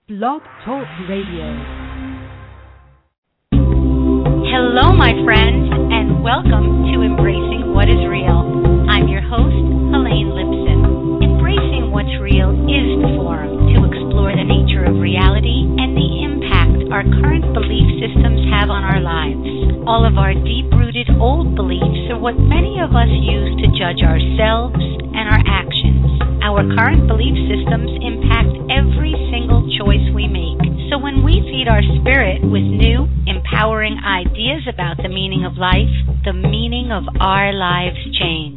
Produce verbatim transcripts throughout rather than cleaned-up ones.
Blog Talk Radio. Hello, my friends, and welcome to Embracing What is Real. I'm your host, Helene Lipson. Embracing What's Real is the forum to explore the nature of reality and the impact our current belief systems have on our lives. All of our deep-rooted old beliefs are what many of us use to judge ourselves and our actions. Our current belief systems impact every single choice we make. So when we feed our spirit with new, empowering ideas about the meaning of life, the meaning of our lives change.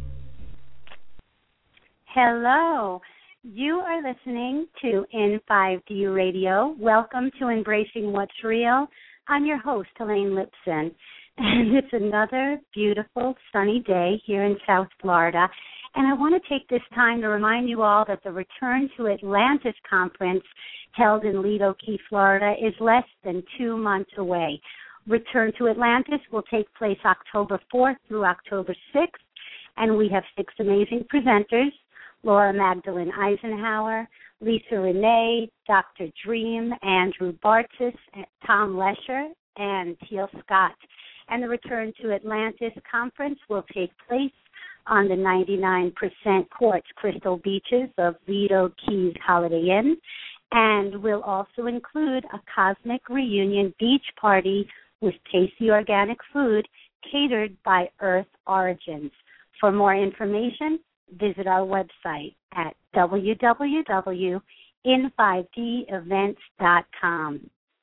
Hello. You are listening to N five D Radio. Welcome to Embracing What's Real. I'm your host, Helene Lipson, and it's another beautiful sunny day here in South Florida. And I want to take this time to remind you all that the Return to Atlantis conference held in Lido Key, Florida is less than two months away. Return to Atlantis will take place October fourth through October sixth, and we have six amazing presenters: Laura Magdalene Eisenhower, Lisa Renee, Doctor Dream, Andrew Bartzis, Tom Lesher, and Teal Scott. And the Return to Atlantis conference will take place on the ninety-nine percent quartz crystal beaches of Lido Keys Holiday Inn, and will also include a cosmic reunion beach party with tasty organic food catered by Earth Origins. For more information, visit our website at w w w dot n five d events dot com.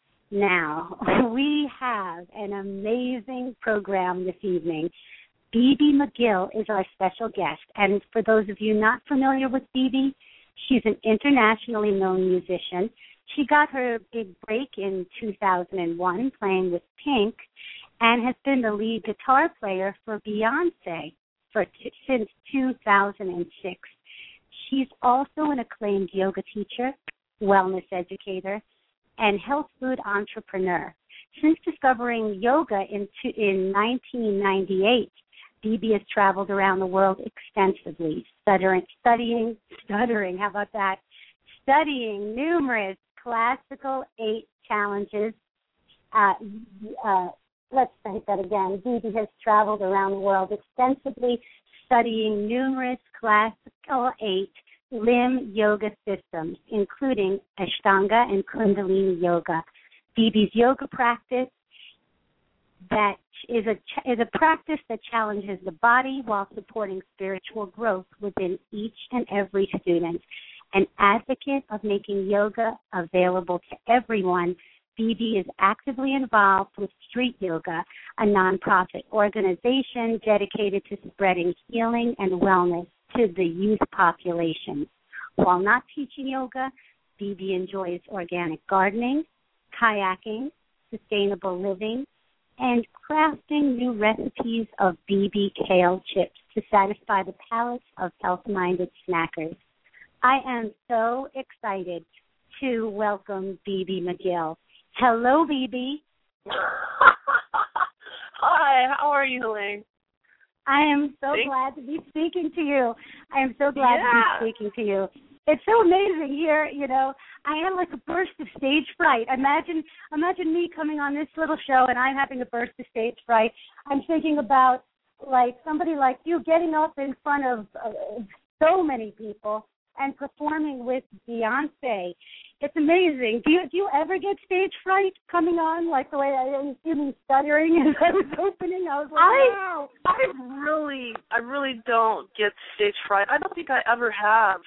Now, we have an amazing program this evening. Bebe McGill is our special guest, and for those of you not familiar with Bebe, she's an internationally known musician. She got her big break in two thousand one playing with Pink, and has been the lead guitar player for Beyonce for t- since two thousand six. She's also an acclaimed yoga teacher, wellness educator, and health food entrepreneur. Since discovering yoga in, t- in nineteen ninety-eight, Bebe has traveled around the world extensively, stuttering, studying, stuttering, how about that? Studying numerous classical eight challenges. Uh, uh, let's say that again. Bebe has traveled around the world extensively, studying numerous classical eight limb yoga systems, including Ashtanga and Kundalini yoga. Bebe's yoga practice that is a is a practice that challenges the body while supporting spiritual growth within each and every student. An advocate of making yoga available to everyone, Bebe is actively involved with Street Yoga, a nonprofit organization dedicated to spreading healing and wellness to the youth population. While not teaching yoga, Bebe enjoys organic gardening, kayaking, sustainable living, and crafting new recipes of Bebe kale chips to satisfy the palates of health-minded snackers. I am so excited to welcome Bebe McGill. Hello, Bebe. Hi, how are you, Elaine? I am so Thanks. glad to be speaking to you. I am so glad yeah. to be speaking to you. It's so amazing here, you know. I had like a burst of stage fright. Imagine imagine me coming on this little show and I'm having a burst of stage fright. I'm thinking about like somebody like you getting up in front of uh, so many people and performing with Beyonce. It's amazing. Do you do you ever get stage fright coming on, like the way I was even stuttering as I was opening? I was like, I, wow. I really, I really don't get stage fright. I don't think I ever have.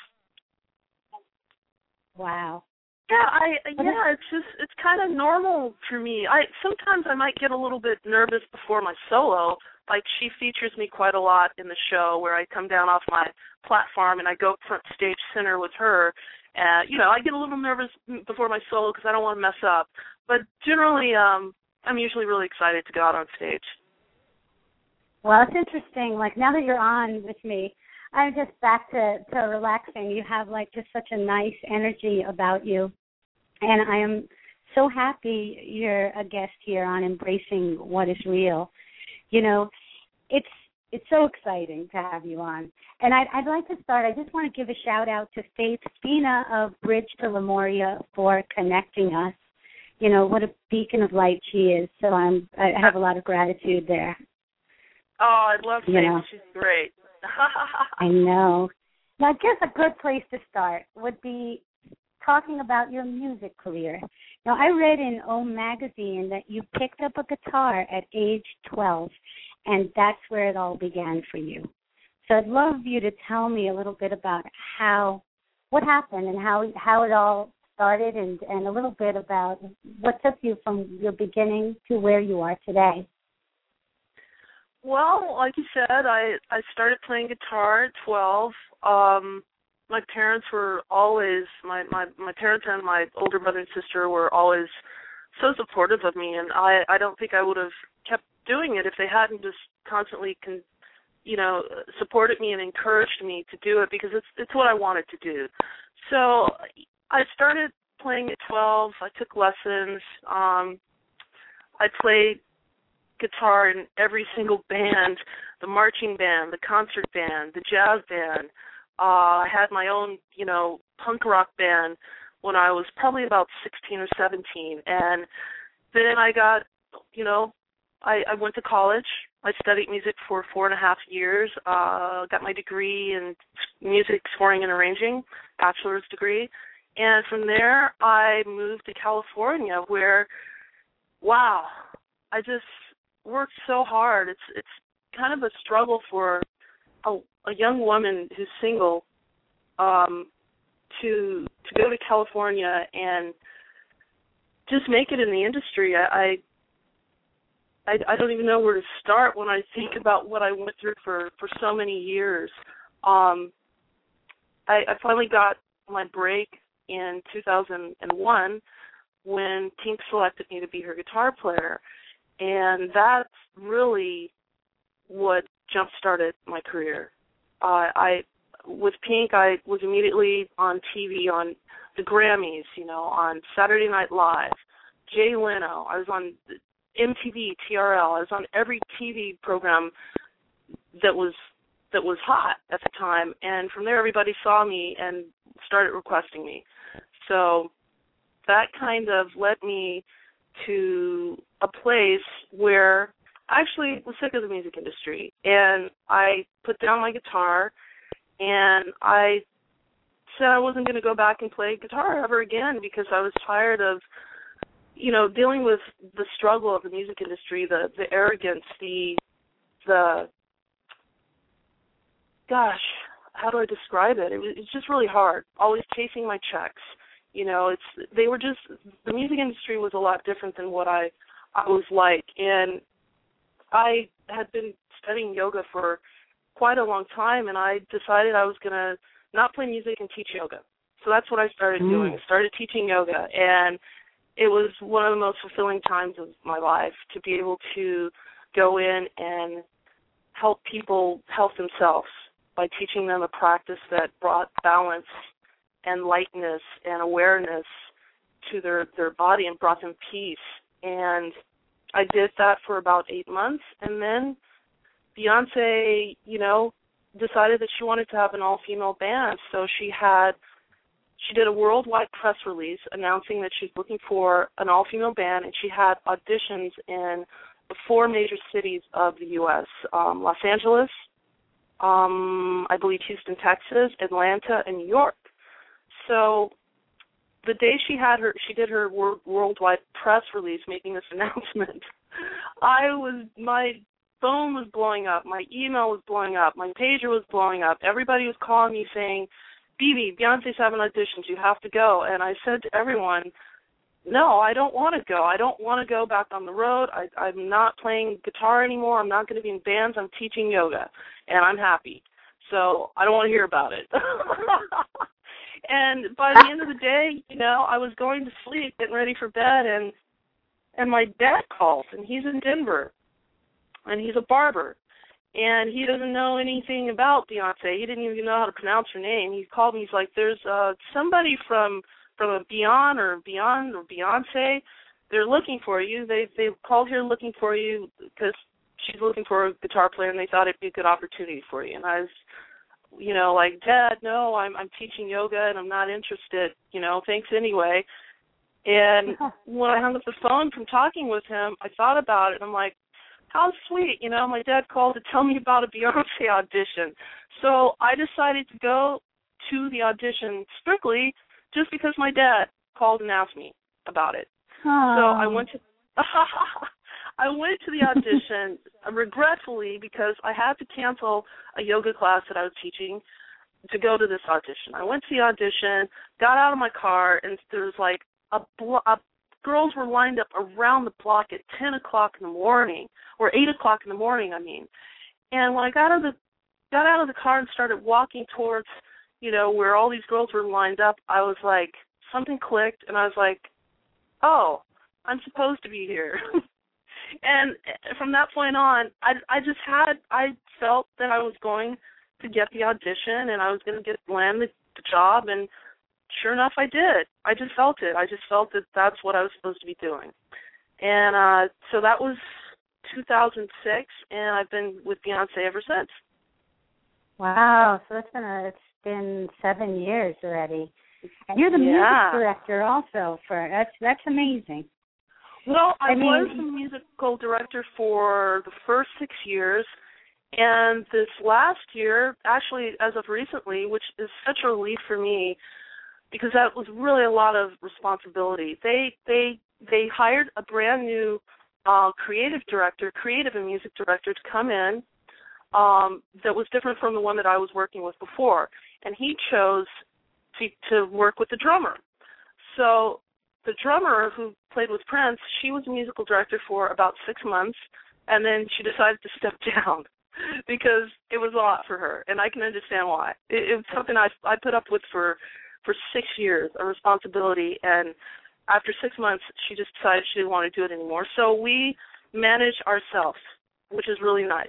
Wow. Yeah, I yeah, it's just it's kind of normal for me. I sometimes I might get a little bit nervous before my solo. Like she features me quite a lot in the show, where I come down off my platform and I go front stage center with her. And you know, I get a little nervous before my solo because I don't want to mess up. But generally, um, I'm usually really excited to go out on stage. Well, it's interesting. Like now that you're on with me, I'm just back to, to relaxing. You have like just such a nice energy about you. And I am so happy you're a guest here on Embracing What is Real. You know, it's it's so exciting to have you on. And I'd, I'd like to start, I just want to give a shout-out to Faith Spina of Bridge to Lemuria for connecting us. You know, what a beacon of light she is. So I'm, I have a lot of gratitude there. Oh, I love Faith. You know. She's great. I know. Now, I guess a good place to start would be talking about your music career. Now, I read in O Magazine that you picked up a guitar at age twelve, and that's where it all began for you. So I'd love you to tell me a little bit about how, what happened and how how it all started, and, and a little bit about what took you from your beginning to where you are today. Well, like you said, I, I started playing guitar at twelve. Um, my parents were always, my, my, my parents and my older brother and sister were always so supportive of me, and I, I don't think I would have kept doing it if they hadn't just constantly, con, you know, supported me and encouraged me to do it, because it's it's what I wanted to do. So I started playing at twelve. I took lessons. Um, I played guitar in every single band, the marching band, the concert band, the jazz band. Uh, I had my own, you know, punk rock band when I was probably about sixteen or seventeen. And then I got, you know, I, I went to college. I studied music for four and a half years, uh, got my degree in music scoring and arranging, bachelor's degree. And from there, I moved to California where, wow, I just worked so hard. It's it's kind of a struggle for a, a young woman who's single um, to to go to California and just make it in the industry. I, I I don't even know where to start when I think about what I went through for, for so many years. Um, I, I finally got my break in two thousand one when Pink selected me to be her guitar player. And that's really what jump-started my career. Uh, I, with Pink, I was immediately on T V, on the Grammys, you know, on Saturday Night Live, Jay Leno. I was on M T V, T R L. I was on every T V program that was that was hot at the time. And from there, everybody saw me and started requesting me. So that kind of led me to a place where I actually was sick of the music industry, and I put down my guitar, and I said I wasn't going to go back and play guitar ever again because I was tired of, you know, dealing with the struggle of the music industry, the, the arrogance, the, the, gosh, how do I describe it? It was it's just really hard, always chasing my checks. You know, it's they were just, the music industry was a lot different than what I, I was like. And I had been studying yoga for quite a long time, and I decided I was going to not play music and teach yoga. So that's what I started mm. doing. I started teaching yoga, and it was one of the most fulfilling times of my life to be able to go in and help people help themselves by teaching them a practice that brought balance and lightness and awareness to their, their body and brought them peace. And I did that for about eight months, and then Beyonce, you know, decided that she wanted to have an all-female band, so she had, she did a worldwide press release announcing that she's looking for an all-female band, and she had auditions in the four major cities of the U S, um, Los Angeles, um, I believe Houston, Texas, Atlanta, and New York. So the day she had her, she did her world, worldwide press release making this announcement, I was, my phone was blowing up, my email was blowing up, my pager was blowing up. Everybody was calling me saying, "Bibi, Beyonce's having auditions, you have to go." And I said to everyone, no, I don't want to go. I don't want to go back on the road. I, I'm not playing guitar anymore. I'm not going to be in bands. I'm teaching yoga, and I'm happy. So I don't want to hear about it. And by the end of the day, you know, I was going to sleep, getting ready for bed, and and my dad calls, and he's in Denver, and he's a barber, and he doesn't know anything about Beyonce. He didn't even know how to pronounce her name. He called me. He's like, "There's uh, somebody from from a Beyond or Beyond or Beyonce. They're looking for you. They they called here looking for you because she's looking for a guitar player, and they thought it'd be a good opportunity for you. And I was, you know, like, Dad, no, I'm I'm teaching yoga, and I'm not interested. You know, thanks anyway. And when I hung up the phone from talking with him, I thought about it, and I'm like, how sweet, you know, my dad called to tell me about a Beyonce audition. So I decided to go to the audition strictly just because my dad called and asked me about it. Oh. So I went to I went to the audition regretfully because I had to cancel a yoga class that I was teaching to go to this audition. I went to the audition, got out of my car, and there was like a, blo- a girls were lined up around the block at ten o'clock in the morning, or eight o'clock in the morning, I mean. And when I got out of the got out of the car and started walking towards, you know, where all these girls were lined up, I was like, something clicked, and I was like, oh, I'm supposed to be here. And from that point on, I, I just had, I felt that I was going to get the audition, and I was going to get land the, the job, and sure enough, I did. I just felt it. I just felt that that's what I was supposed to be doing. And uh, so that was two thousand six, and I've been with Beyonce ever since. Wow, so it's been a, it's been seven years already. And you're the Yeah. music director also for that's that's amazing. Well, I, I mean, was the musical director for the first six years, and this last year, actually as of recently, which is such a relief for me, because that was really a lot of responsibility. They they they hired a brand new uh, creative director, creative and music director, to come in um, that was different from the one that I was working with before, and he chose to, to work with the drummer. So the drummer who played with Prince, she was a musical director for about six months, and then she decided to step down because it was a lot for her, and I can understand why. It, it was something I, I put up with for, for six years, a responsibility, and after six months, she just decided she didn't want to do it anymore. So we manage ourselves, which is really nice.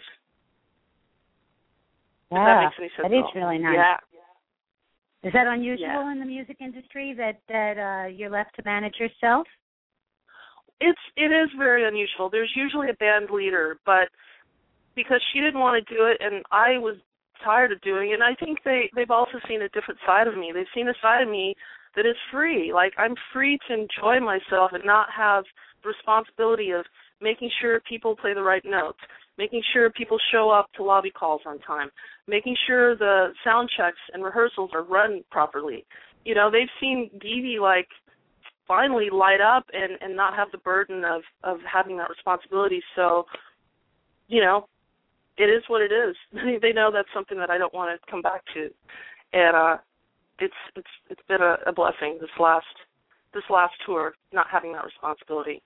Yeah, if that makes any sense. that is really nice. Yeah. Is that unusual Yeah. in the music industry that that uh, you're left to manage yourself? It's it is very unusual. There's usually a band leader, but because she didn't want to do it, and I was tired of doing it, and I think they they've also seen a different side of me. They've seen a side of me that is free. Like, I'm free to enjoy myself and not have the responsibility of making sure people play the right notes, making sure people show up to lobby calls on time, making sure the sound checks and rehearsals are run properly. You know, they've seen Dee like finally light up and, and not have the burden of, of having that responsibility. So, you know, it is what it is. They know that's something that I don't want to come back to. And uh, it's it's it's been a, a blessing this last this last tour, not having that responsibility.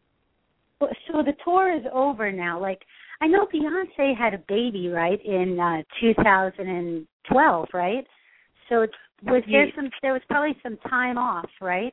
So the tour is over now. Like, I know Beyonce had a baby, right, in uh, two thousand twelve, right? So it, was there some? There was probably some time off, right?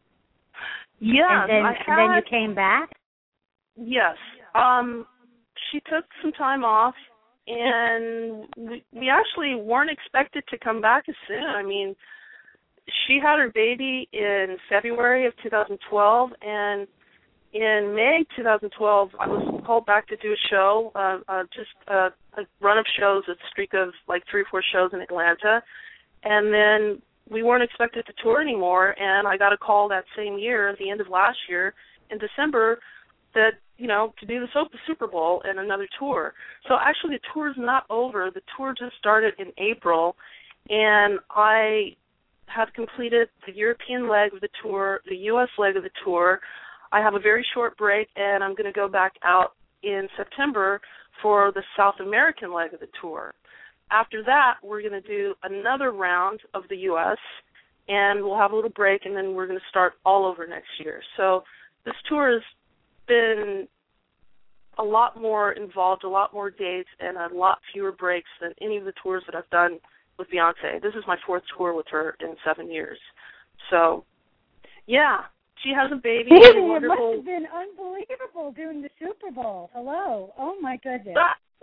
Yeah, and then, I had, and then you came back. Yes, um, she took some time off, and we, we actually weren't expected to come back as soon. I mean, she had her baby in February of two thousand twelve, and in May twenty twelve, I was called back to do a show, uh, uh, just uh, a run of shows, a streak of like three or four shows in Atlanta, and then we weren't expected to tour anymore, and I got a call that same year, at the end of last year, in December, that, you know, to do the Super Bowl and another tour. So actually the tour's not over. The tour just started in April, and I have completed the European leg of the tour, the U S leg of the tour. I have a very short break, and I'm going to go back out in September for the South American leg of the tour. After that, we're going to do another round of the U S, and we'll have a little break, and then we're going to start all over next year. So this tour has been a lot more involved, a lot more dates, and a lot fewer breaks than any of the tours that I've done with Beyonce. This is my fourth tour with her in seven years. So, yeah. She has a baby. It wonderful. must have been unbelievable doing the Super Bowl. Hello. Oh, my goodness.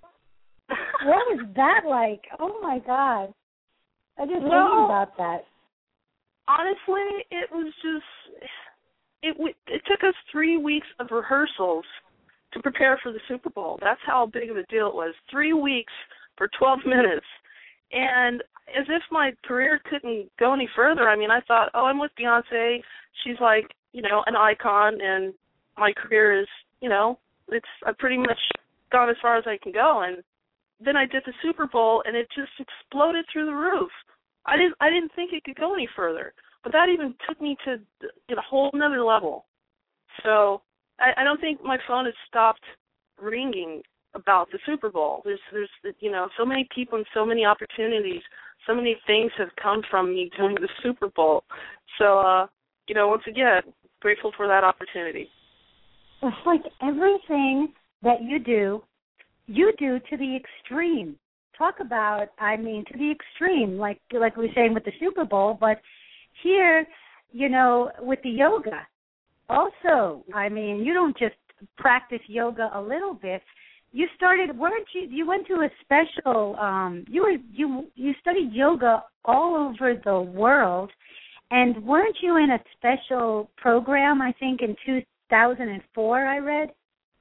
What was that like? Oh, my God. I just well, thinking about that. Honestly, it was just, it, it took us three weeks of rehearsals to prepare for the Super Bowl. That's how big of a deal it was. Three weeks for twelve minutes. And as if my career couldn't go any further, I mean, I thought, oh, I'm with Beyonce. She's like, you know, an icon, and my career is, you know, it's I've pretty much gone as far as I can go. And then I did the Super Bowl, and it just exploded through the roof. I didn't I didn't think it could go any further, but that even took me to a whole nother level. So I, I don't think my phone has stopped ringing about the Super Bowl. There's there's you know so many people and so many opportunities, so many things have come from me doing the Super Bowl. So uh, you know, once again, grateful for that opportunity. It's like everything that you do, you do to the extreme. Talk about, I mean, to the extreme, like like we were saying with the Super Bowl, but here, you know, with the yoga, also, I mean, you don't just practice yoga a little bit. You started, weren't you? You went to a special. Um, you were you you studied yoga all over the world, and weren't you in a special program? I think in two thousand four, I read.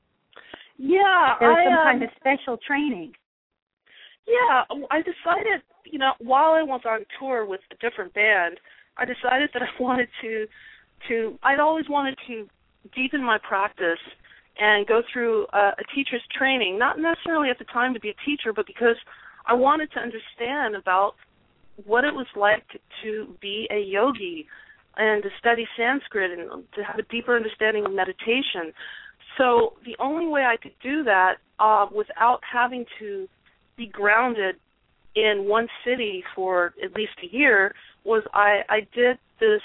Yeah, there was I, some um, kind of special training. Yeah, I decided, you know, while I was on tour with a different band, I decided that I wanted to, to I'd always wanted to deepen my practice and go through a, a teacher's training, not necessarily at the time to be a teacher, but because I wanted to understand about what it was like to, to be a yogi and to study Sanskrit and to have a deeper understanding of meditation. So the only way I could do that uh, without having to be grounded in one city for at least a year was I, I did this,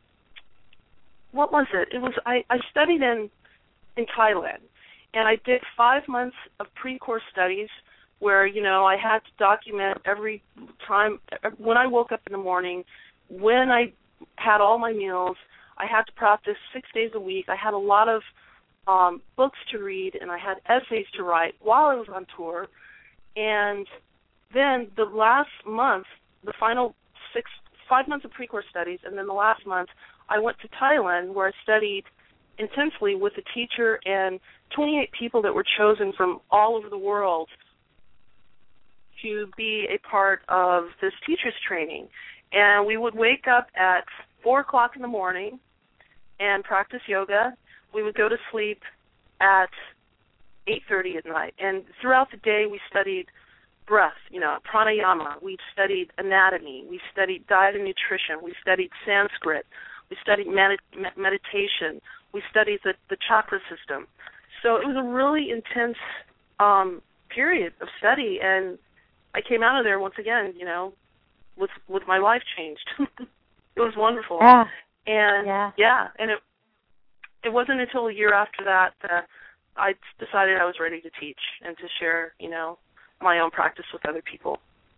what was it? It was, I, I studied in, in Thailand, and I did five months of pre-course studies where, you know, I had to document every time, when I woke up in the morning, when I had all my meals. I had to practice six days a week. I had a lot of um, books to read, and I had essays to write while I was on tour. And then the last month, the final six, five months of pre-course studies, and then the last month, I went to Thailand where I studied intensely with a teacher and twenty-eight people that were chosen from all over the world to be a part of this teacher's training. And we would wake up at four o'clock in the morning and practice yoga. We would go to sleep at eight thirty at night. And throughout the day, we studied breath, you know, pranayama. We studied anatomy. We studied diet and nutrition. We studied Sanskrit. We studied med- meditation. We studied the, the chakra system. So it was a really intense um, period of study, and I came out of there once again, you know, with with my life changed. It was wonderful. Yeah. And yeah, yeah, and it it wasn't until a year after that that I decided I was ready to teach and to share, you know, my own practice with other people.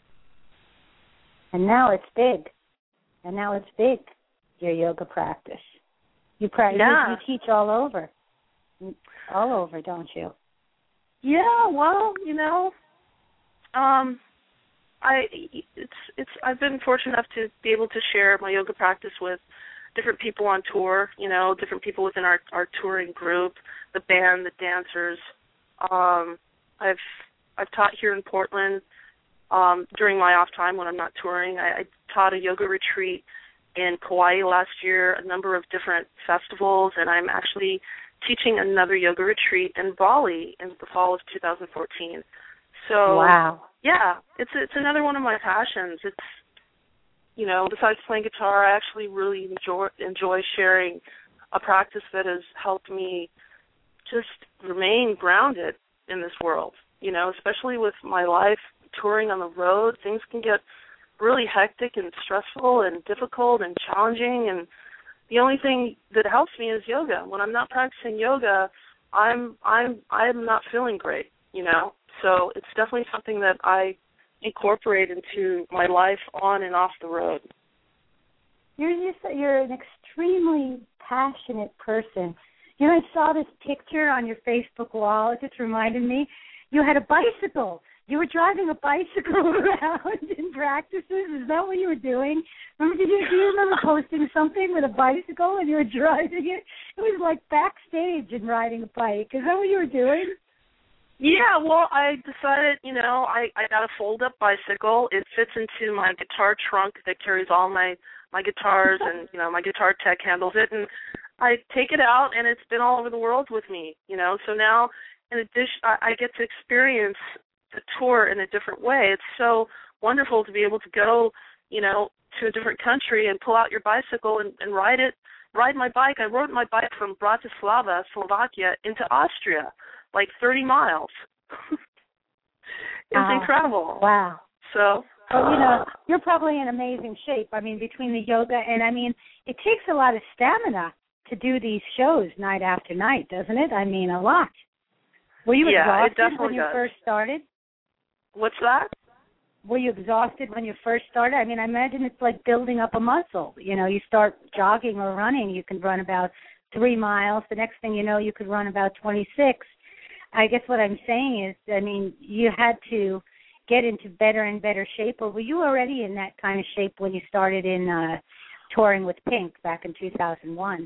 And now it's big. And now it's big, your yoga practice. You practice, yeah. you, you teach all over. All over, don't you? Yeah, well, you know, um, I it's it's I've been fortunate enough to be able to share my yoga practice with different people on tour, you know, different people within our, our touring group, the band, the dancers. Um, I've I've taught here in Portland um, during my off time when I'm not touring. I, I taught a yoga retreat in Kauai last year, a number of different festivals, and I'm actually teaching another yoga retreat in Bali in the fall of two thousand fourteen. So, wow. yeah, it's it's another one of my passions. It's, you know, besides playing guitar, I actually really enjoy enjoy sharing a practice that has helped me just remain grounded in this world. You know, especially with my life touring on the road, things can get really hectic and stressful and difficult and challenging, and the only thing that helps me is yoga. When I'm not practicing yoga, I'm I'm I'm not feeling great, you know. So it's definitely something that I incorporate into my life on and off the road. You're just you're an extremely passionate person. You know, I saw this picture on your Facebook wall. It just reminded me. You had a bicycle. You were driving a bicycle around in practices? Is that what you were doing? Remember, did you, do you remember posting something with a bicycle and you were driving it? It was like backstage and riding a bike. Is that what you were doing? Yeah, well, I decided, you know, I, I got a fold-up bicycle. It fits into my guitar trunk that carries all my, my guitars, and, you know, my guitar tech handles it. And I take it out, and it's been all over the world with me, you know. So now, in addition, I, I get to experience the tour in a different way. It's so wonderful to be able to go, you know, to a different country and pull out your bicycle and, and ride it, ride my bike. I rode my bike from Bratislava, Slovakia, into Austria, like thirty miles. It's wow. incredible. Wow. So, well, you know, you're probably in amazing shape. I mean, between the yoga and, I mean, it takes a lot of stamina to do these shows night after night, doesn't it? I mean, a lot. Were you yeah, exhausted it definitely when you does. first started? What's that? Were you exhausted when you first started? I mean, I imagine it's like building up a muscle. You know, you start jogging or running, you can run about three miles. The next thing you know, you could run about twenty-six. I guess what I'm saying is, I mean, you had to get into better and better shape, or were you already in that kind of shape when you started in uh, touring with Pink back in two thousand one?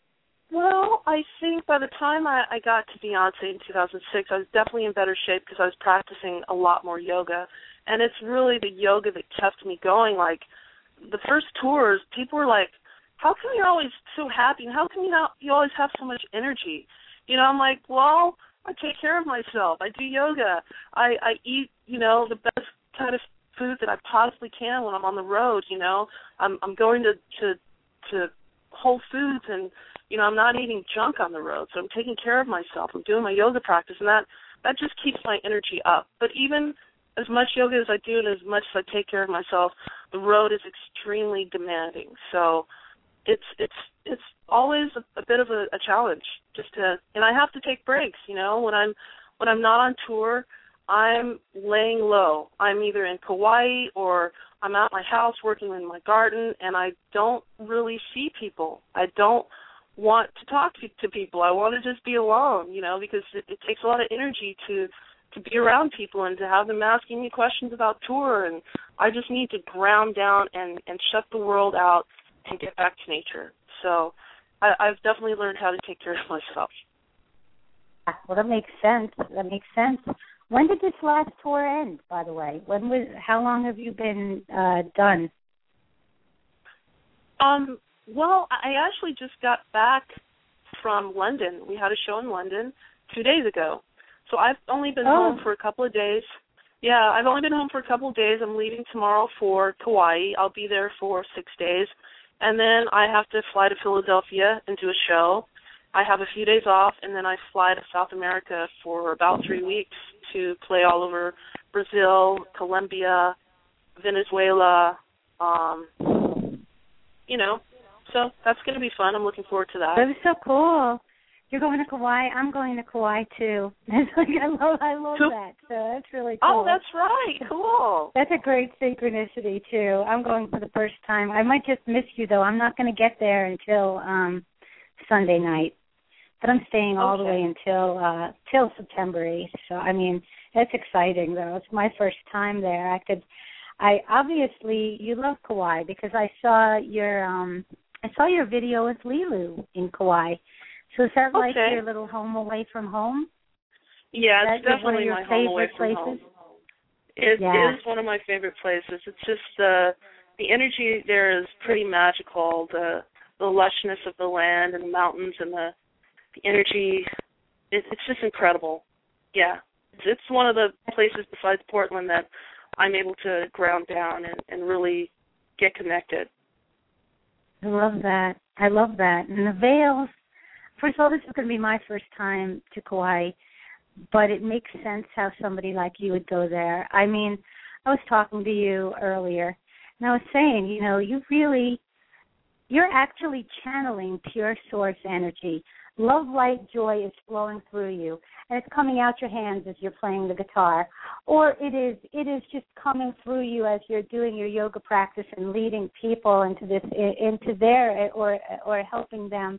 Well, I think by the time I, I got to Beyonce in two thousand six, I was definitely in better shape because I was practicing a lot more yoga. And it's really the yoga that kept me going. Like, the first tours, people were like, how come you're always so happy? And how come you, not, you always have so much energy? You know, I'm like, well, I take care of myself. I do yoga. I, I eat, you know, the best kind of food that I possibly can when I'm on the road, you know. I'm I'm going to, to, to Whole Foods and, you know, I'm not eating junk on the road. So I'm taking care of myself. I'm doing my yoga practice, and that, that just keeps my energy up. But even as much yoga as I do and as much as I take care of myself, the road is extremely demanding. So it's it's it's always a, a bit of a, a challenge just to, and I have to take breaks, you know. When I'm when I'm not on tour, I'm laying low. I'm either in Kauai or I'm at my house working in my garden, and I don't really see people. I don't want to talk to, to people. I want to just be alone, you know, because it, it takes a lot of energy to to be around people and to have them asking me questions about tour, and I just need to ground down and, and shut the world out and get back to nature. So I, I've definitely learned how to take care of myself. Well, that makes sense. That makes sense. When did this last tour end, by the way? When was? How long have you been uh, done? Um. Well, I actually just got back from London. We had a show in London two days ago. So I've only been oh. home for a couple of days. Yeah, I've only been home for a couple of days. I'm leaving tomorrow for Kauai. I'll be there for six days. And then I have to fly to Philadelphia and do a show. I have a few days off, and then I fly to South America for about three weeks to play all over Brazil, Colombia, Venezuela, um, you know. So that's going to be fun. I'm looking forward to that. That was so cool. You're going to Kauai. I'm going to Kauai too. It's like I love, I love cool. that. So that's really Oh, cool. that's right. Cool. That's a great synchronicity too. I'm going for the first time. I might just miss you though. I'm not going to get there until um, Sunday night, but I'm staying all okay. the way until uh, till September eighth. So I mean, that's exciting though. It's my first time there. I could. I obviously you love Kauai because I saw your um, I saw your video with Lilu in Kauai. So is that like okay. your little home away from home? Yeah, it's that definitely one of your my home away favorite from places? home. It yeah. is one of my favorite places. It's just the uh, the energy there is pretty magical. The the lushness of the land and the mountains and the the energy. It, it's just incredible. Yeah, it's, it's one of the places besides Portland that I'm able to ground down and, and really get connected. I love that. I love that. And the Vales. First of all, this is going to be my first time to Kauai, but it makes sense how somebody like you would go there. I mean, I was talking to you earlier, and I was saying, you know, you really, you're actually channeling pure source energy. Love, light, joy is flowing through you, and it's coming out your hands as you're playing the guitar, or it is it is just coming through you as you're doing your yoga practice and leading people into this into their or or helping them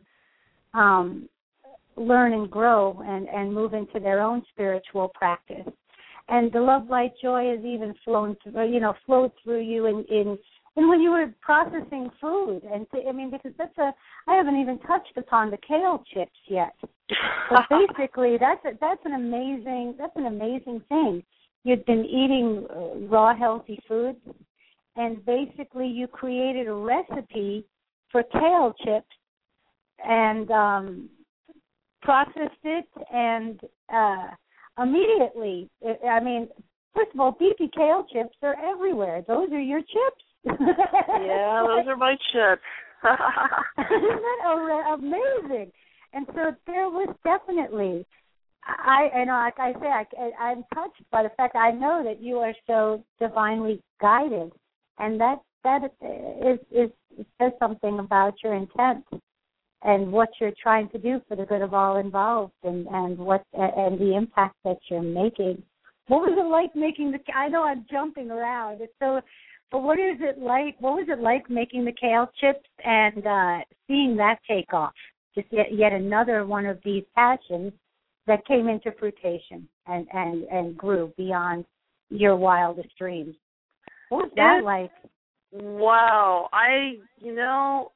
Um, learn and grow and, and move into their own spiritual practice. and the love, light, joy is even flowing through, you know, flowed through you in, in and when you were processing food. And to, I mean, because that's a, I haven't even touched upon the kale chips yet. But basically, that's a, that's an amazing, that's an amazing thing. You'd been eating uh, raw, healthy food, and basically you created a recipe for kale chips and um, processed it, and uh, immediately, I mean, first of all, beefy kale chips are everywhere. Those are your chips. Yeah, those are my chips. Isn't that amazing? And so there was definitely, I, you know, like I say, I, I'm touched by the fact that I know that you are so divinely guided, and that that is, is says something about your intent and what you're trying to do for the good of all involved, and, and what and the impact that you're making. What was it like making the? I know I'm jumping around. It's so. But what is it like? What was it like making the kale chips and uh, seeing that take off? Just yet, yet another one of these passions that came into fruition and, and, and grew beyond your wildest dreams. What was that it, like? Wow, I you know,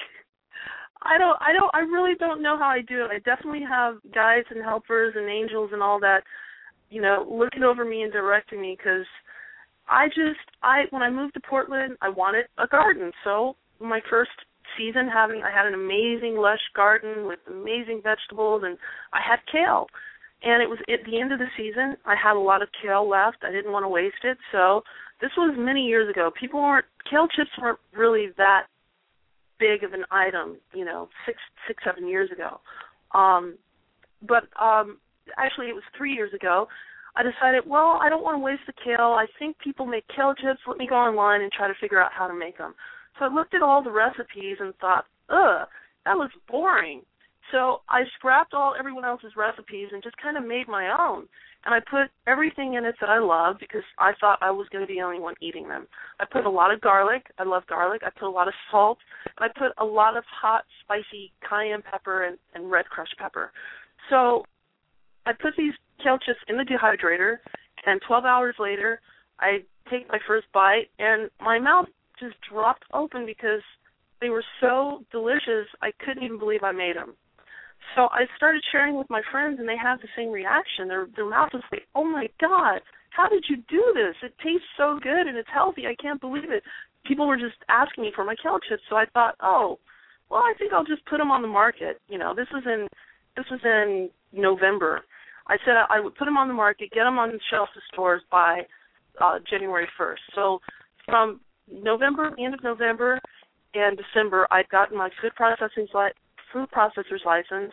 I don't, I don't, I really don't know how I do it. I definitely have guides and helpers and angels and all that, you know, looking over me and directing me, because I just, I when I moved to Portland, I wanted a garden. So my first season, having, I had an amazing lush garden with amazing vegetables, and I had kale. And it was at the end of the season, I had a lot of kale left. I didn't want to waste it. So this was many years ago. People weren't, kale chips weren't really that big of an item, you know, six, six, seven years ago. Um, but um, actually, it was three years ago. I decided, well, I don't want to waste the kale. I think people make kale chips. Let me go online and try to figure out how to make them. So I looked at all the recipes and thought, ugh, that was boring. So I scrapped all everyone else's recipes and just kind of made my own. And I put everything in it that I love, because I thought I was going to be the only one eating them. I put a lot of garlic. I love garlic. I put a lot of salt. And I put a lot of hot, spicy cayenne pepper and, and red crushed pepper. So I put these kale chips in the dehydrator, and twelve hours later, I take my first bite, and my mouth just dropped open because they were so delicious, I couldn't even believe I made them. So I started sharing with my friends, and they had the same reaction. Their their mouth was like, oh, my God, how did you do this? It tastes so good, and it's healthy. I can't believe it. People were just asking me for my kale chips, so I thought, oh, well, I think I'll just put them on the market. You know, this was in this was in November. I said I would put them on the market, get them on the shelves of stores by uh, January first. So from November, the end of November and December, I'd gotten my food processing li- food processor's license.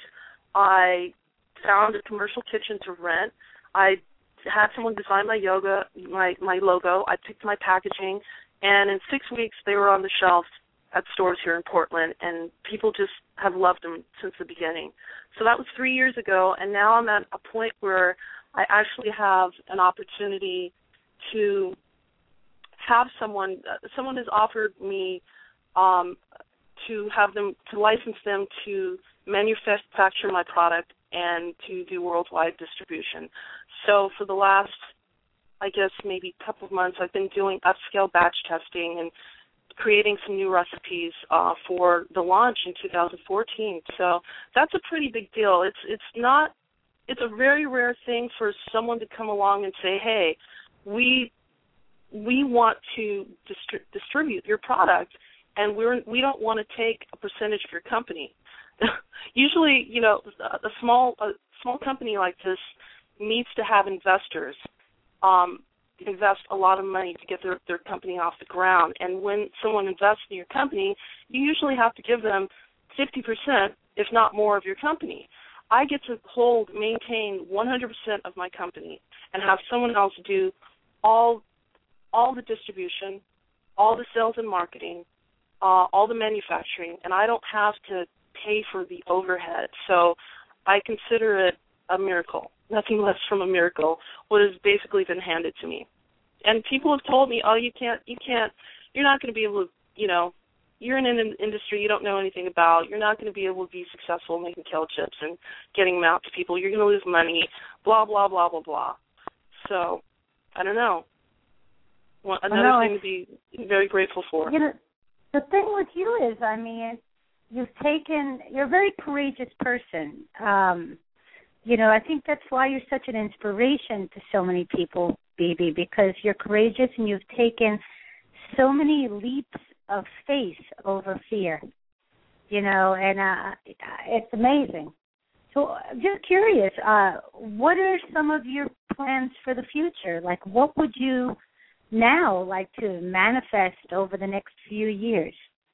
I found a commercial kitchen to rent. I had someone design my yoga, my, my logo. I picked my packaging, and in six weeks they were on the shelves at stores here in Portland, and people just have loved them since the beginning. So that was three years ago, and now I'm at a point where I actually have an opportunity to have someone, uh, someone has offered me um, to have them, to license them to manufacture my product and to do worldwide distribution. So for the last, I guess, maybe couple of months, I've been doing upscale batch testing and creating some new recipes uh, for the launch in two thousand fourteen. So that's a pretty big deal. It's it's not it's a very rare thing for someone to come along and say, hey, we we want to distri- distribute your product, and we're we don't want to take a percentage of your company. Usually, you know, a small a small company like this needs to have investors. Um, invest a lot of money to get their, their company off the ground. And when someone invests in your company, you usually have to give them fifty percent, if not more, of your company. I get to hold, maintain one hundred percent of my company and have someone else do all all the distribution, all the sales and marketing, uh, all the manufacturing, and I don't have to pay for the overhead. So I consider it a miracle. Nothing less from a miracle, what has basically been handed to me. And people have told me, oh, you can't, you can't, you're not going to be able to, you know, you're in an industry you don't know anything about. You're not going to be able to be successful making kale chips and getting them out to people. You're going to lose money, blah, blah, blah, blah, blah. So, I don't know. Well, another know, thing to be very grateful for. You know, the thing with you is, I mean, you've taken, you're a very courageous person. Um, you know, I think that's why you're such an inspiration to so many people, Bibi, because you're courageous and you've taken so many leaps of faith over fear. You know, and uh, it's amazing. So I'm just curious, uh, what are some of your plans for the future? Like, what would you now like to manifest over the next few years?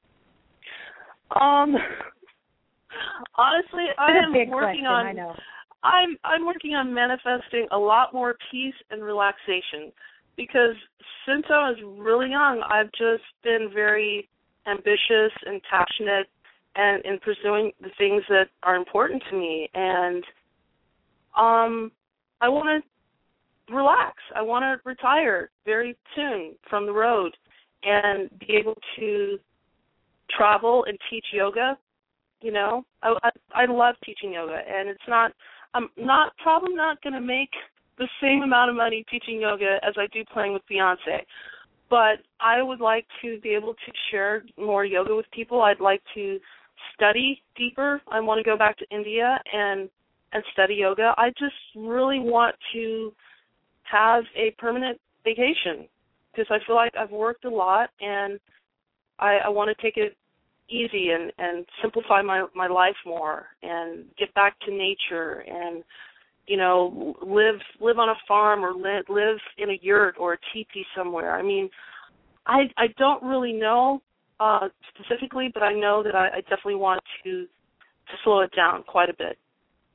Um, honestly, I am working question, on. I know. I'm I'm working on manifesting a lot more peace and relaxation, because since I was really young, I've just been very ambitious and passionate, and in pursuing the things that are important to me, and um, I want to relax. I want to retire very soon from the road and be able to travel and teach yoga. You know, I, I, I love teaching yoga, and it's not, I'm not probably not going to make the same amount of money teaching yoga as I do playing with Beyonce, but I would like to be able to share more yoga with people. I'd like to study deeper. I want to go back to India and and study yoga. I just really want to have a permanent vacation, because I feel like I've worked a lot, and I, I want to take it easy and, and simplify my, my life more and get back to nature and, you know, live live on a farm or live, live in a yurt or a teepee somewhere. I mean, I I don't really know uh, specifically, but I know that I, I definitely want to to slow it down quite a bit.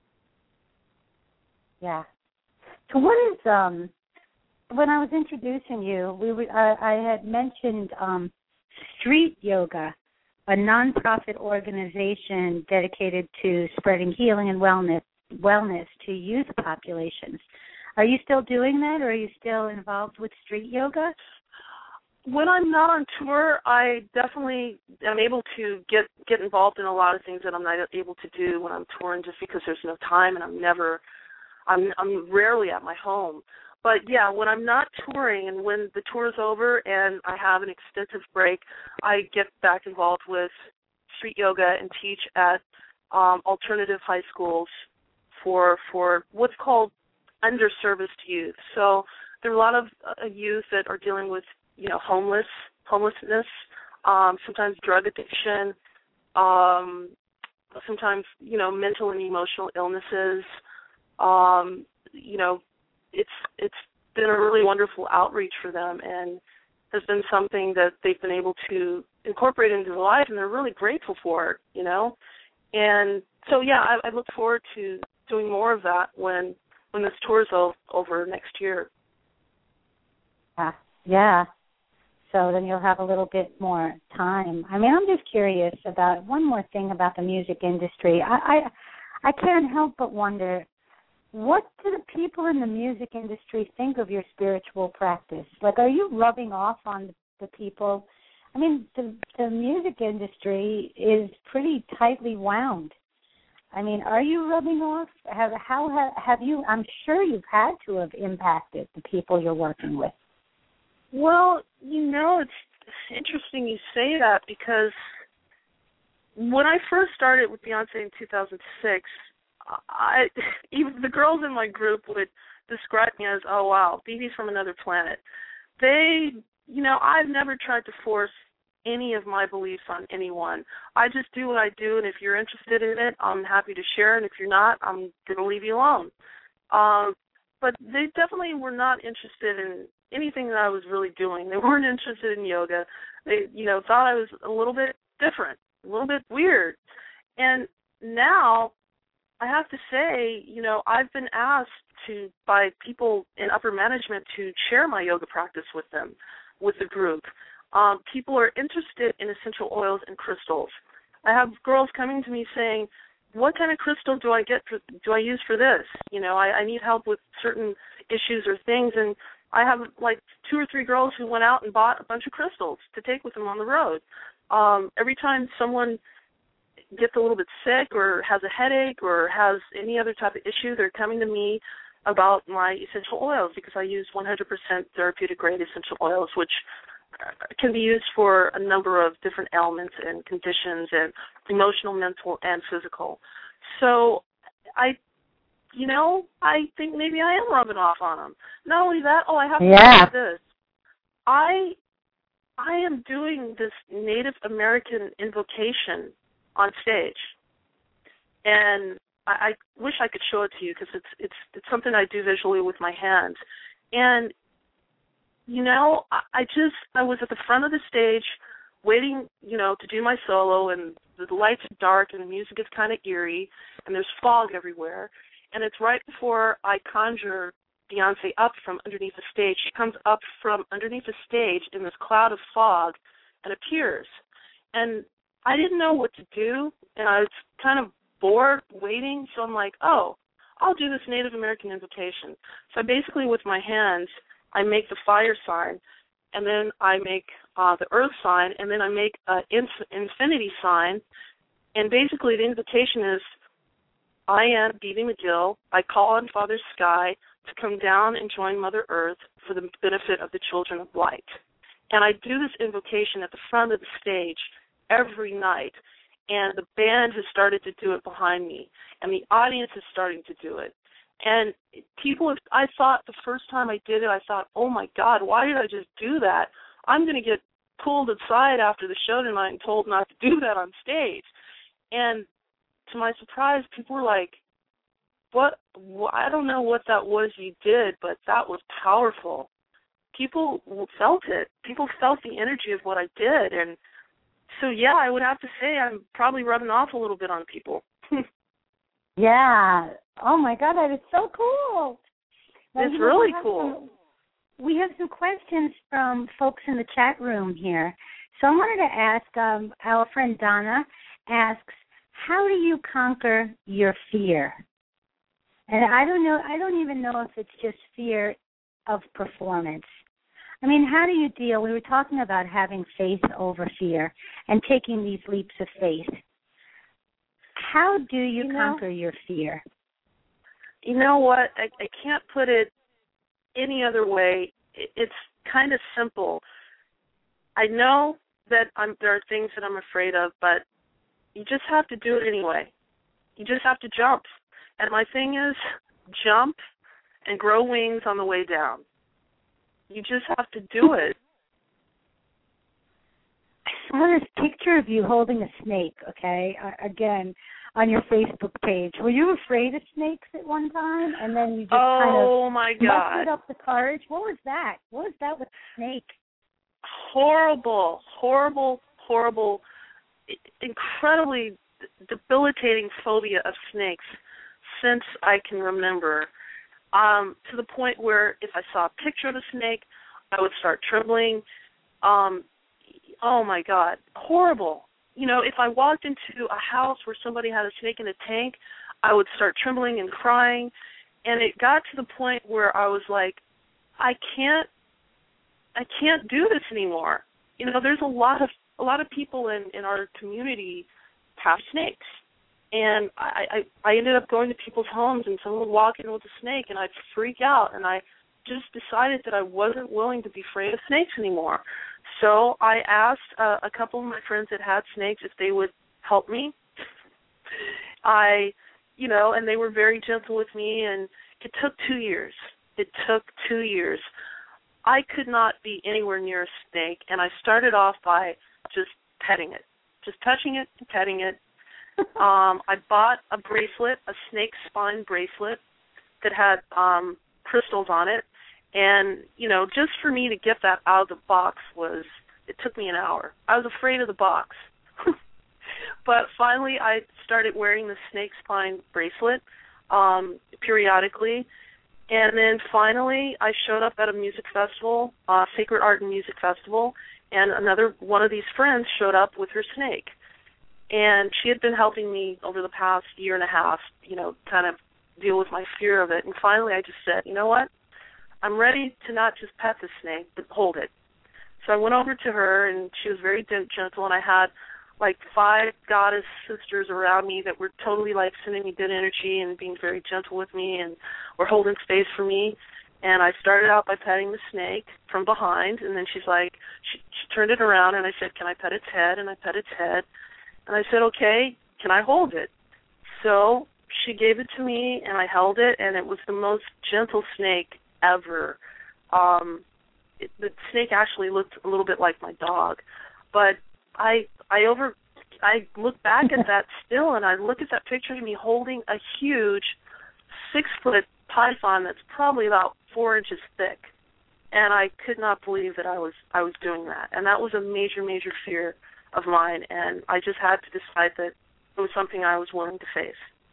Yeah. So what is um? When I was introducing you, we were, I, I had mentioned um, Street Yoga, a nonprofit organization dedicated to spreading healing and wellness wellness to youth populations. Are you still doing that, or are you still involved with Street Yoga? When I'm not on tour, I definitely am able to get, get involved in a lot of things that I'm not able to do when I'm touring, just because there's no time, and I'm never, I'm I'm rarely at my home. But yeah, when I'm not touring and when the tour is over and I have an extensive break, I get back involved with Street Yoga and teach at um, alternative high schools for for what's called underserviced youth. So there are a lot of uh, youth that are dealing with, you know, homeless, homelessness, um, sometimes drug addiction, um, sometimes, you know, mental and emotional illnesses. Um, you know, it's it's been a really wonderful outreach for them, and has been something that they've been able to incorporate into their life, and they're really grateful for it, you know. And so, yeah, I, I look forward to doing more of that when when this tour is over next year. Yeah, yeah. So then you'll have a little bit more time. I mean, I'm just curious about one more thing about the music industry. I I, I can't help but wonder, what do the people in the music industry think of your spiritual practice? Like, are you rubbing off on the people? I mean, the, the music industry is pretty tightly wound. I mean, are you rubbing off? Have, how have, have you, I'm sure you've had to have impacted the people you're working with. Well, you know, it's interesting you say that, because when I first started with Beyonce in two thousand six, I, even the girls in my group would describe me as, oh, wow, Bibi's from another planet. They, you know, I've never tried to force any of my beliefs on anyone. I just do what I do, and if you're interested in it, I'm happy to share, and if you're not, I'm going to leave you alone. Um, but they definitely were not interested in anything that I was really doing. They weren't interested in yoga. They, you know, thought I was a little bit different, a little bit weird. And now, I have to say, you know, I've been asked to by people in upper management to share my yoga practice with them, with the group. Um, people are interested in essential oils and crystals. I have girls coming to me saying, what kind of crystal do I get for, do I use for this? You know, I, I need help with certain issues or things, and I have like two or three girls who went out and bought a bunch of crystals to take with them on the road. Um, every time someone gets a little bit sick or has a headache or has any other type of issue, they're coming to me about my essential oils because I use one hundred percent therapeutic grade essential oils, which can be used for a number of different ailments and conditions and emotional, mental, and physical. So I, you know, I think maybe I am rubbing off on them. Not only that, oh, I have to yeah. say this. I, I am doing this Native American invocation on stage, and I, I wish I could show it to you because it's it's it's something I do visually with my hands. And you know, I, I just I was at the front of the stage, waiting, you know, to do my solo, and the lights are dark and the music is kind of eerie, and there's fog everywhere, and it's right before I conjure Beyonce up from underneath the stage. She comes up from underneath the stage in this cloud of fog and appears. And I didn't know what to do, and I was kind of bored waiting, so I'm like, oh, I'll do this Native American invocation. So basically with my hands, I make the fire sign, and then I make uh, the earth sign, and then I make an inf- infinity sign, and basically the invocation is, I am Dee McGill. I call on Father Sky to come down and join Mother Earth for the benefit of the children of light. And I do this invocation at the front of the stage every night, and the band has started to do it behind me, and the audience is starting to do it. And people, I thought the first time I did it, I thought, oh my God, why did I just do that? I'm going to get pulled aside after the show tonight and told not to do that on stage. And to my surprise, people were like, what, I don't know what that was you did, but that was powerful. People felt it. People felt the energy of what I did. And so, yeah, I would have to say I'm probably rubbing off a little bit on people. Yeah. Oh, my God, that is so cool. Now, it's really cool. Some, we have some questions from folks in the chat room here. So I wanted to ask, um, our friend Donna asks, how do you conquer your fear? And I don't know, I don't even know if it's just fear of performance. I mean, how do you deal? We were talking about having faith over fear and taking these leaps of faith. How do you, you conquer know, your fear? You know what? I, I can't put it any other way. It, it's kind of simple. I know that I'm, there are things that I'm afraid of, but you just have to do it anyway. You just have to jump. And my thing is, jump and grow wings on the way down. You just have to do it. I saw this picture of you holding a snake, okay, uh, again, on your Facebook page. Were you afraid of snakes at one time? And then you just oh, kind of oh my God. mustered up the courage? What was that? What was that with the snake? Horrible, horrible, horrible, incredibly debilitating phobia of snakes since I can remember, um, to the point where if I saw a picture of a snake, I would start trembling. Um, oh, my God, horrible. You know, if I walked into a house where somebody had a snake in a tank, I would start trembling and crying. And it got to the point where I was like, I can't, I can't do this anymore. You know, there's a lot of a lot of people in, in our community have snakes. And I, I, I ended up going to people's homes, and someone would walk in with a snake, and I'd freak out. And I just decided that I wasn't willing to be afraid of snakes anymore. So I asked uh, a couple of my friends that had snakes if they would help me. I, you know, and they were very gentle with me, and it took two years. It took two years. I could not be anywhere near a snake, and I started off by just petting it, just touching it and petting it. um, I bought a bracelet, a snake spine bracelet that had um, crystals on it. And, you know, just for me to get that out of the box was, it took me an hour. I was afraid of the box. But finally I started wearing the snake spine bracelet um, periodically. And then finally I showed up at a music festival, uh, Sacred Art and Music Festival, and another one of these friends showed up with her snake. And she had been helping me over the past year and a half, you know, kind of deal with my fear of it. And finally I just said, you know what? I'm ready to not just pet the snake, but hold it. So I went over to her, and she was very gentle, and I had like five goddess sisters around me that were totally like sending me good energy and being very gentle with me and were holding space for me. And I started out by petting the snake from behind, and then she's like, she, she turned it around, and I said, can I pet its head? And I pet its head. And I said, okay, can I hold it? So she gave it to me, and I held it, and it was the most gentle snake ever. Um, it, the snake actually looked a little bit like my dog. But I I over I look back at that still, and I look at that picture of me holding a huge six-foot python that's probably about four inches thick, and I could not believe that I was I was doing that, and that was a major, major fear of mine, and I just had to decide that it was something I was willing to face.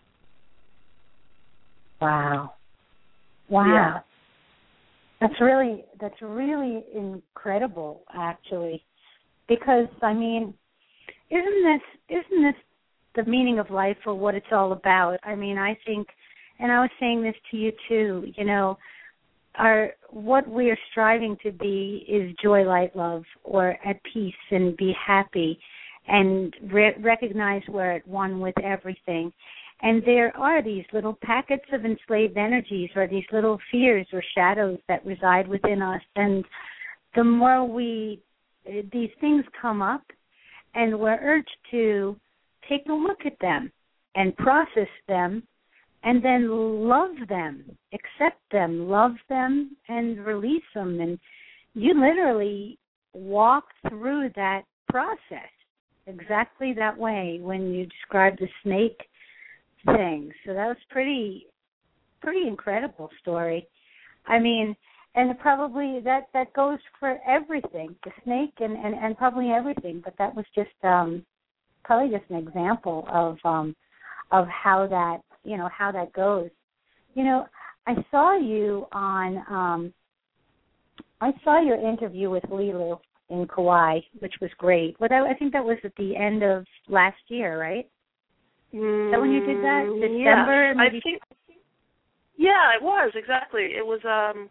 Wow, wow, yeah. that's really that's really incredible, actually, because I mean, isn't this isn't this the meaning of life or what it's all about? I mean, I think. And I was saying this to you too, you know, our what we are striving to be is joy, light, love, or at peace and be happy and re- recognize we're at one with everything. And there are these little packets of enslaved energies or these little fears or shadows that reside within us. And the more we, these things come up and we're urged to take a look at them and process them, and then love them, accept them, love them, and release them. And you literally walk through that process exactly that way when you described the snake thing. So that was pretty, pretty incredible story. I mean, and probably that, that goes for everything, the snake and, and, and probably everything. But that was just um, probably just an example of um, of how that, you know, how that goes. You know, I saw you on, um, I saw your interview with Lilu in Kauai, which was great. But I, I think that was at the end of last year, right? Mm, Is that when you did that? December? Yeah, I think, yeah, it was, exactly. It was, um,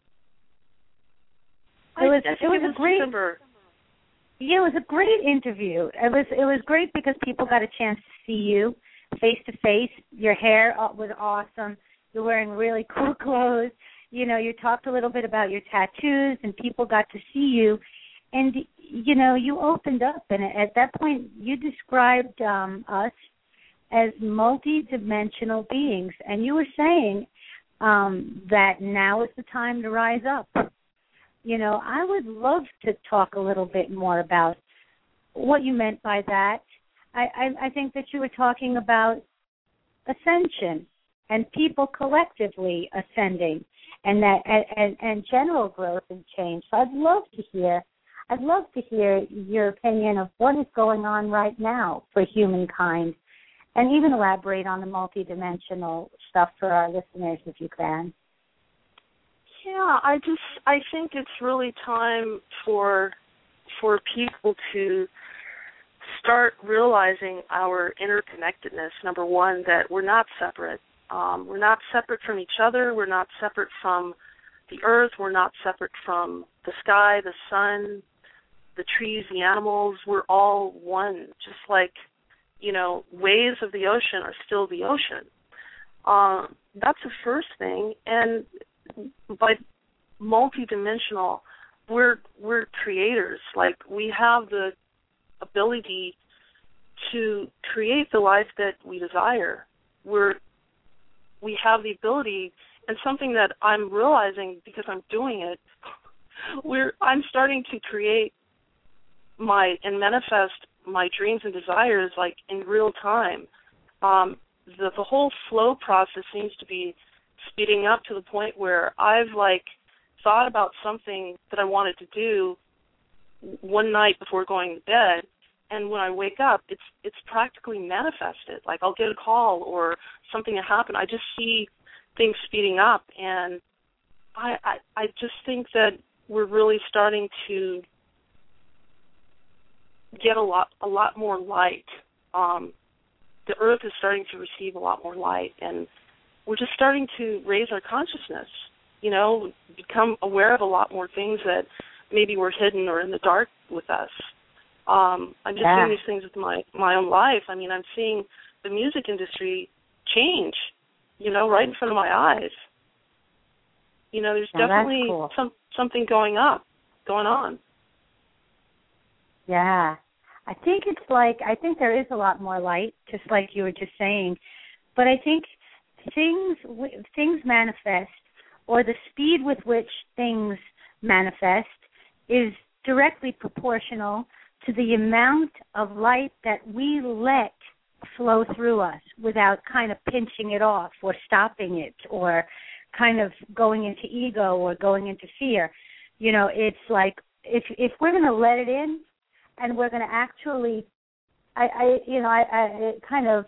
it was, I, I think it was, it was a great, December. Yeah, it was a great interview. It was, it was great because people got a chance to see you face to face. Your hair was awesome. You're wearing really cool clothes. You know, you talked a little bit about your tattoos, and people got to see you. And, you know, you opened up, and at that point you described um, us as multi-dimensional beings. And you were saying um, that now is the time to rise up. You know, I would love to talk a little bit more about what you meant by that. I, I, I think that you were talking about ascension and people collectively ascending and that and, and, and general growth and change. So I'd love to hear I'd love to hear your opinion of what is going on right now for humankind, and even elaborate on the multidimensional stuff for our listeners if you can. Yeah, I just I think it's really time for for people to start realizing our interconnectedness. Number one, that we're not separate. Um, we're not separate from each other. We're not separate from the earth. We're not separate from the sky, the sun, the trees, the animals. We're all one. Just like, you know, waves of the ocean are still the ocean. Um, that's the first thing. And by multidimensional, we're we're creators. Like, we have the ability to create the life that we desire. We're we have the ability, and something that I'm realizing because I'm doing it, we're I'm starting to create my and manifest my dreams and desires like in real time. Um, the the whole flow process seems to be speeding up to the point where I've like thought about something that I wanted to do one night before going to bed, and when I wake up, it's it's practically manifested. Like, I'll get a call or something will happen. I just see things speeding up, and I I, I just think that we're really starting to get a lot a lot more light. Um, the earth is starting to receive a lot more light, and we're just starting to raise our consciousness, you know, become aware of a lot more things that maybe were hidden or in the dark with us. Um, I'm just yeah. seeing these things with my, my own life. I mean, I'm seeing the music industry change, you know, right in front of my eyes. You know, there's now definitely cool. some something going up, going on. Yeah. I think it's like, I think there is a lot more light, just like you were just saying. But I think things things manifest, or the speed with which things manifest is directly proportional to the amount of light that we let flow through us without kind of pinching it off or stopping it or kind of going into ego or going into fear. You know, it's like if if we're going to let it in and we're going to actually, I, I you know, I, I kind of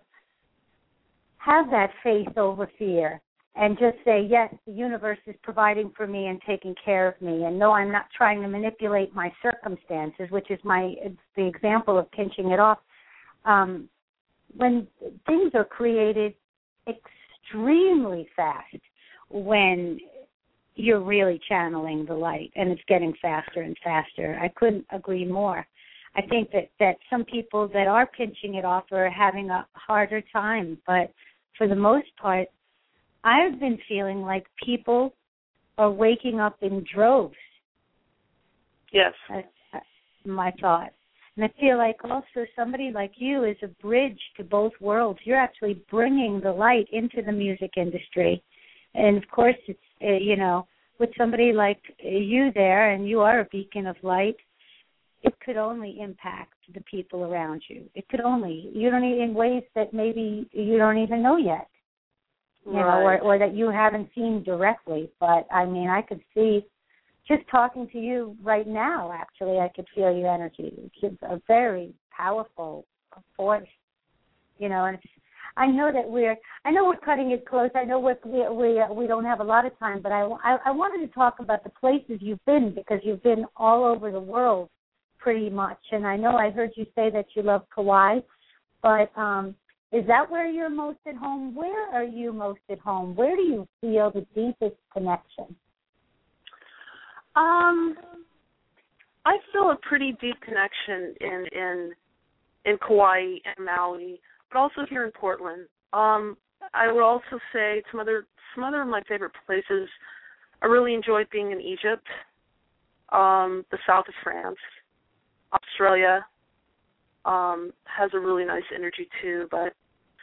have that faith over fear and just say, yes, the universe is providing for me and taking care of me. And no, I'm not trying to manipulate my circumstances, which is my the example of pinching it off. Um, when things are created extremely fast, when you're really channeling the light and it's getting faster and faster. I couldn't agree more. I think that, that some people that are pinching it off are having a harder time, but for the most part, I've been feeling like people are waking up in droves. Yes. That's my thought. And I feel like also somebody like you is a bridge to both worlds. You're actually bringing the light into the music industry. And, of course, it's, uh, you know, with somebody like you there, and you are a beacon of light, it could only impact the people around you. It could only, you don't even, in ways that maybe you don't even know yet, you right. know, or, or that you haven't seen directly. But, I mean, I could see, just talking to you right now, actually, I could feel your energy. It's a very powerful force, you know, and it's, I know that we're, I know we're cutting it close. I know we're, we we we don't have a lot of time, but I, I, I wanted to talk about the places you've been, because you've been all over the world pretty much. And I know I heard you say that you love Kauai, but um, is that where you're most at home? Where are you most at home? Where do you feel the deepest connection? Um, I feel a pretty deep connection in in in Kauai and Maui, but also here in Portland. Um, I would also say some other some other of my favorite places. I really enjoyed being in Egypt, um, the south of France, Australia. Um, has a really nice energy too, but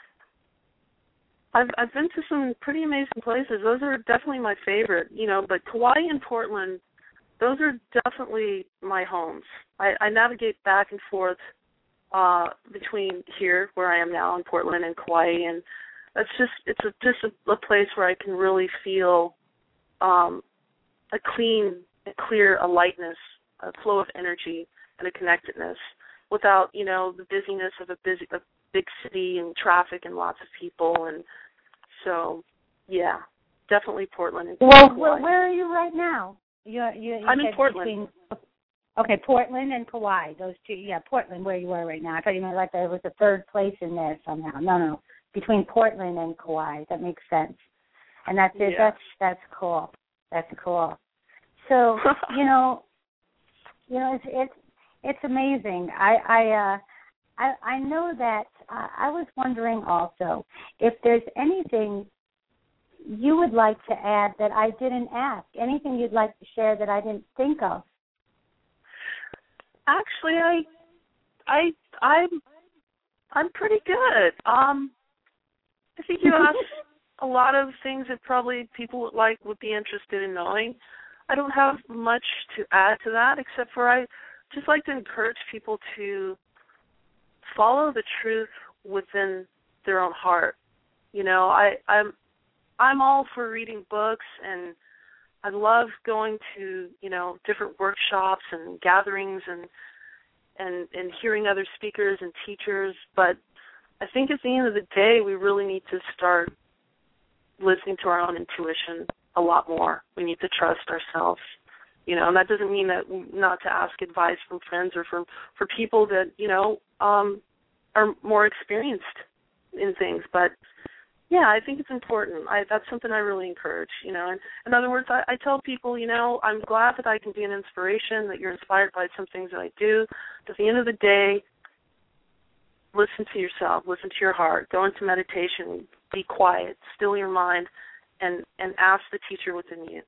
I've I've been to some pretty amazing places. Those are definitely my favorite, you know. But Kauai and Portland, those are definitely my homes. I, I navigate back and forth uh, between here, where I am now in Portland, and Kauai, and it's just it's a, just a, a place where I can really feel um, a clean, a clear, a lightness, a flow of energy, and a connectedness, without, you know, the busyness of a busy, a big city and traffic and lots of people. And so, yeah, definitely Portland. And well, where, where are you right now? You, you, you I'm in Portland. Between, okay, Portland and Kauai, those two. Yeah, Portland, where you are right now. I thought you meant like there was a third place in there somehow. No, no, between Portland and Kauai. That makes sense. And that's it. Yeah. That's that's cool. That's cool. So you know, you know, it's it's it's amazing. I I uh, I I know that. Uh, I was wondering also if there's anything you would like to add that I didn't ask, anything you'd like to share that I didn't think of. Actually, I, I, I'm, I'm pretty good. Um, I think you asked a lot of things that probably people would like would be interested in knowing. I don't have much to add to that, except for I just like to encourage people to follow the truth within their own heart. You know, I, I'm, I'm all for reading books, and I love going to, you know, different workshops and gatherings and and and hearing other speakers and teachers. But I think at the end of the day, we really need to start listening to our own intuition a lot more. We need to trust ourselves, you know, and that doesn't mean that not to ask advice from friends or from for people that, you know, um, are more experienced in things. But Yeah, I think it's important. I, that's something I really encourage, you know. And in other words, I, I tell people, you know, I'm glad that I can be an inspiration, that you're inspired by some things that I do. But at the end of the day, listen to yourself, listen to your heart, go into meditation, be quiet, still your mind, and, and ask the teacher within you.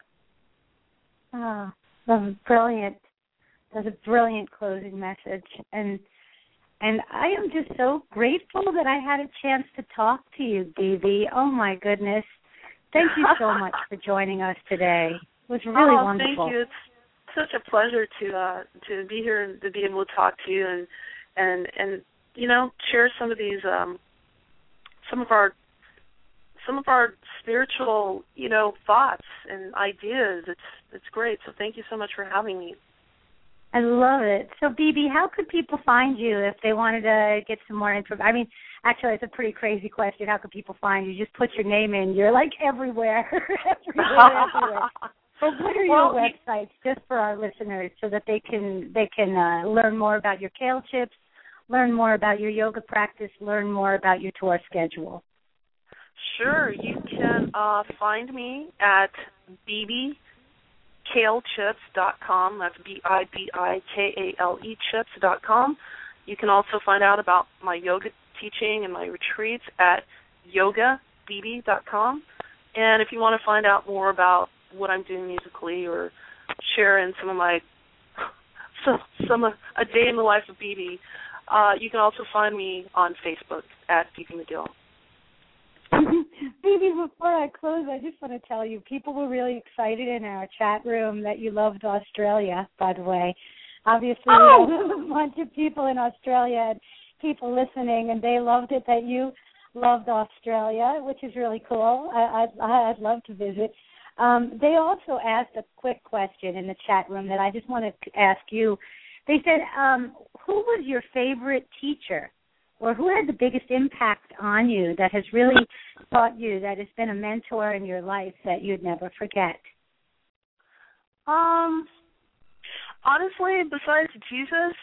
Oh, that was brilliant. That was a brilliant closing message. And And I am just so grateful that I had a chance to talk to you, Bibi. Oh, my goodness. Thank you so much for joining us today. It was really oh, wonderful. Thank you. It's such a pleasure to uh, to be here and to be able to talk to you and, and, and you know, share some of these, um, some of our some of our spiritual, you know, thoughts and ideas. It's it's great. So thank you so much for having me. I love it. So, Bibi, how could people find you if they wanted to get some more info? I mean, actually, it's a pretty crazy question. How could people find you? Just put your name in. You're, like, everywhere, everywhere, everywhere. But what are well, your websites, just for our listeners, so that they can they can uh, learn more about your kale chips, learn more about your yoga practice, learn more about your tour schedule? Sure. You can uh, find me at Bibi Kale Chips dot com. That's B I B I K A L E chips dot com. You can also find out about my yoga teaching and my retreats at yoga bibi dot com. And if you want to find out more about what I'm doing musically or share in some of my some, some a day in the life of Bibi, uh, you can also find me on Facebook at Bibi Medill. Bibi, before I close, I just want to tell you, people were really excited in our chat room that you loved Australia, by the way. Obviously, oh. we have a bunch of people in Australia and people listening, and they loved it that you loved Australia, which is really cool. I, I, I'd love to visit. Um, they also asked a quick question in the chat room that I just want to ask you. They said, um, who was your favorite teacher? Or who had the biggest impact on you that has really taught you, that has been a mentor in your life that you'd never forget? Um, honestly, besides Jesus,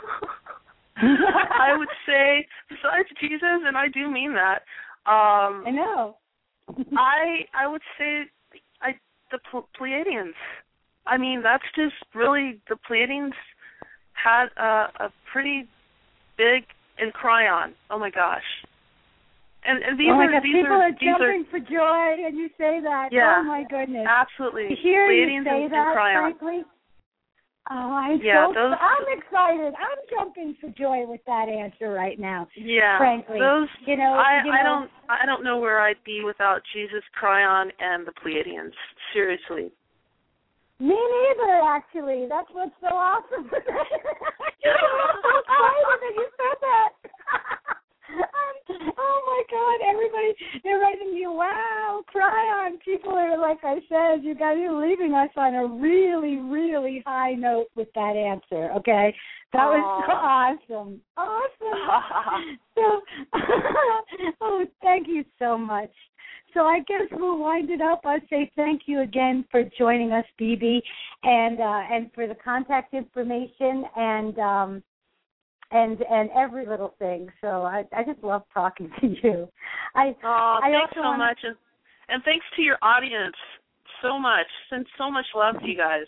I would say besides Jesus, and I do mean that. Um, I know. I I would say I the Pleiadians. I mean, that's just really, the Pleiadians had a, a pretty big. And Cryon. Oh my gosh. And, and these oh my are God, these people are, are these jumping are, for joy, and you say that. Yeah, oh my goodness. Absolutely. To hear Pleiadians you say and, that, and Cryon. frankly. Oh, I'm yeah, so those, I'm excited. I'm jumping for joy with that answer right now. Yeah. Frankly. Those you know, I, you know, I don't I don't know where I'd be without Jesus, Cryon, and the Pleiadians. Seriously. Me neither, actually. That's what's so awesome. I'm so excited that you said that. um, oh, my God. Everybody, they're writing me, wow, Cryon. People are, like I said, you guys are leaving us on a really, really high note with that answer, okay? That was so awesome. Awesome. so, oh, thank you so much. So I guess we'll wind it up. I'd say thank you again for joining us, Bibi, and uh, and for the contact information and um, and and every little thing. So I, I just love talking to you. I, oh, I thanks so wanna... much, and, and thanks to your audience so much. Send so much love to you guys.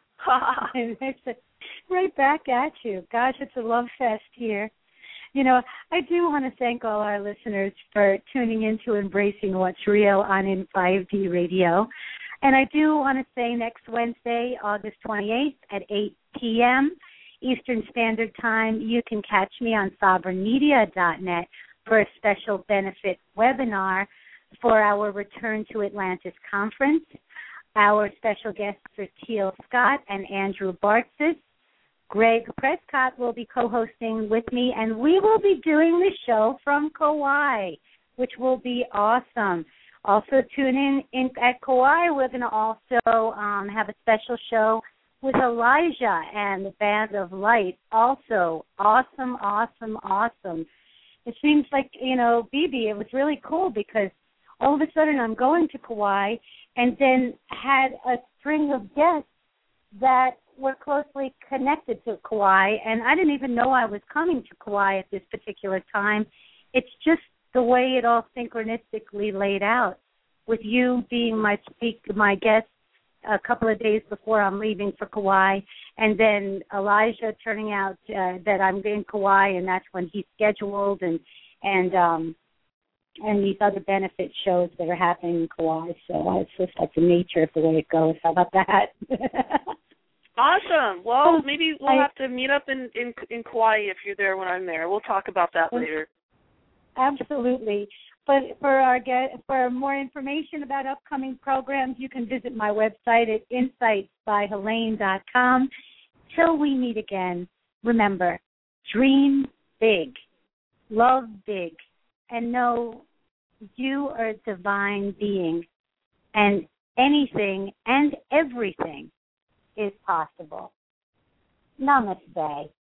Right back at you. Gosh, it's a love fest here. You know, I do want to thank all our listeners for tuning in to Embracing What's Real on N five D Radio. And I do want to say next Wednesday, August twenty-eighth at eight p.m. Eastern Standard Time, you can catch me on sovereign media dot net for a special benefit webinar for our Return to Atlantis conference. Our special guests are Teal Scott and Andrew Bartzis. Greg Prescott will be co-hosting with me, and we will be doing the show from Kauai, which will be awesome. Also, tune in, in at Kauai. We're going to also um, have a special show with Elijah and the Band of Light. Also, awesome, awesome, awesome. It seems like, you know, Bibi, it was really cool because all of a sudden I'm going to Kauai and then had a string of guests that were closely connected to Kauai, and I didn't even know I was coming to Kauai at this particular time. It's just the way it all synchronistically laid out, with you being my speak my guest a couple of days before I'm leaving for Kauai, and then Elijah turning out uh, that I'm in Kauai, and that's when he's scheduled, and and um, and these other benefit shows that are happening in Kauai. So it's just like the nature of the way it goes. How about that? Awesome. Well, maybe we'll I, have to meet up in, in in Kauai if you're there when I'm there. We'll talk about that later. Absolutely. But for our get, for more information about upcoming programs, you can visit my website at insights by helene dot com. Till we meet again, remember, dream big, love big, and know you are a divine being, and anything and everything is possible. Namaste.